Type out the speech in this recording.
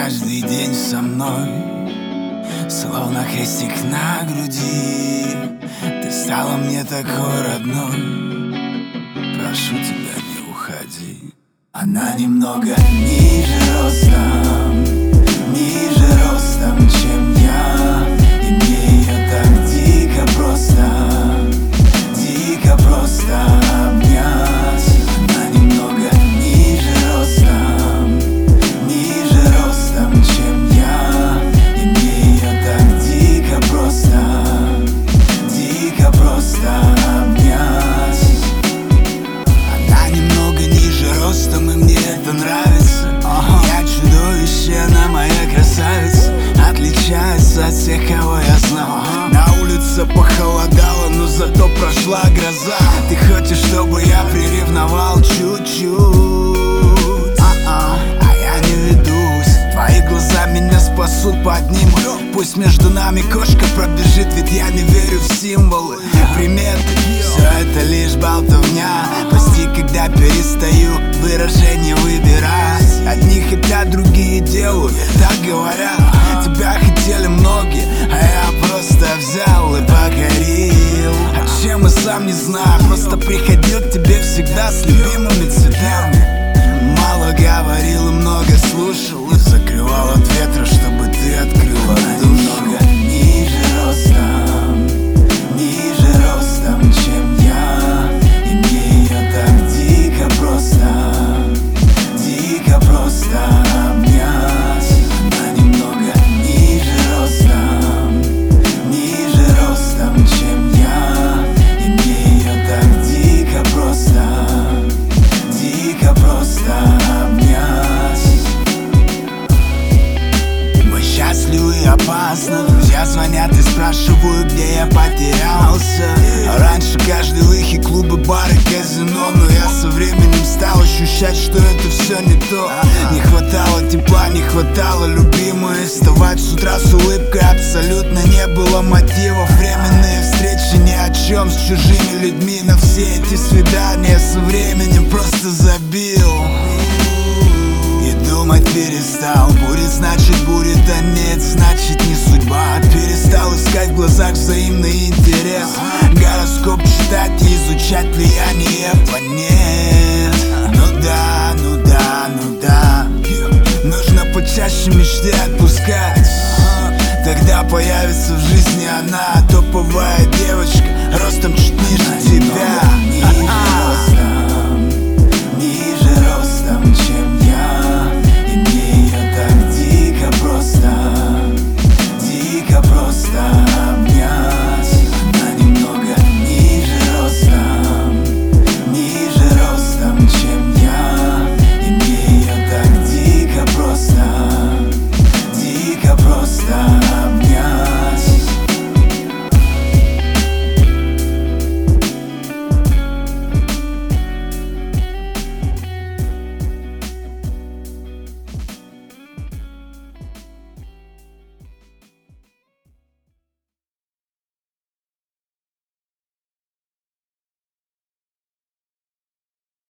каждый день со мной, словно крестик на груди. Ты стала мне такой родной, прошу тебя, не уходи. Она немного ниже ростом, чем я, и мне ее так дико просто обнять. Она немного ниже ростом, чем я, и мне ее так дико просто обнять. Она немного ниже ростом, и мне это нравится. Я чудовище, она моя красавица, отличается от всех, кого я знал. На улице похолодало, но зато прошла гроза. Ты хочешь, чтобы я приревновал чуть-чуть, а я не ведусь. Твои глаза меня спасут, поднимут. Пусть между нами кошка пробежит, ведь я не верю в символы, приметы. Все это лишь болтовня. Прости, когда перестаю выражение выбирать. Одни хотят, другие делают, так говорят. Тебя хотели многие, а я просто взял и покорил. А чем и сам не знаю, просто приходил к тебе всегда с любимыми цветами. Мало говорил и много слушал, и закрывал от ветра, чтобы ты открыла. Немного ниже ростом, чем я, и мне ее так дико просто обнять. Она немного ниже ростом, чем я, и мне ее так дико просто обнять. Мы счастливы и опасны. Друзья звонят и спрашивают, где я потерялся. Раньше каждый выход, клубы, бары, казино, но я со временем стал ощущать, что это все не то. Не хватало тепла, не хватало любимой. Вставать с утра с улыбкой абсолютно не было мотивов. Временные встречи ни о чем с чужими людьми. На все эти свидания со временем просто забил. И думать перестал. Будет, значит будет, а нет, значит не судьба. Перестал искать в глазах взаимный интерес. Гороскоп читать и изучать влияние планет. Ну да. Нужно почаще мечтать.